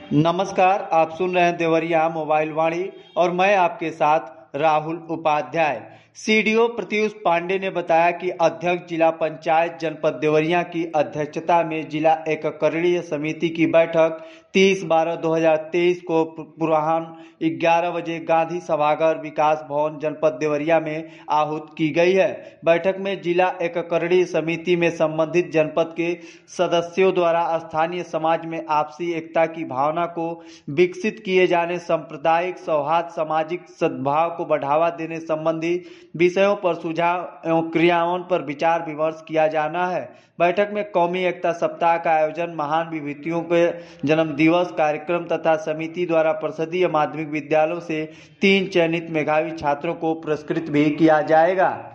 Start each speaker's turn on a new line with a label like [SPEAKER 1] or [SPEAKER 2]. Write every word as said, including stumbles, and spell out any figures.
[SPEAKER 1] नमस्कार, आप सुन रहे हैं देवरिया मोबाइल वाणी और मैं आपके साथ राहुल उपाध्याय। सीडीओ प्रत्युष पांडे ने बताया कि अध्यक्ष जिला पंचायत जनपद देवरिया की अध्यक्षता में जिला एककरणीय समिति की बैठक तीस बारह दो हजार तेईस को पूर्वाह्न ग्यारह बजे गांधी सभागार विकास भवन जनपद देवरिया में आहूत की गई है। बैठक में जिला एककरणीय समिति में संबंधित जनपद के सदस्यों द्वारा स्थानीय समाज में आपसी एकता की भावना को विकसित किए जाने, सांप्रदायिक सौहार्द, सामाजिक सद्भाव को बढ़ावा देने संबंधी विषयों पर सुझाव एवं क्रियान्वयन पर विचार विमर्श किया जाना है। बैठक में कौमी एकता सप्ताह का आयोजन, महान विभूतियों के जन्म दिवस कार्यक्रम तथा समिति द्वारा परिषदीय माध्यमिक विद्यालयों से तीन चयनित मेधावी छात्रों को पुरस्कृत भी किया जाएगा।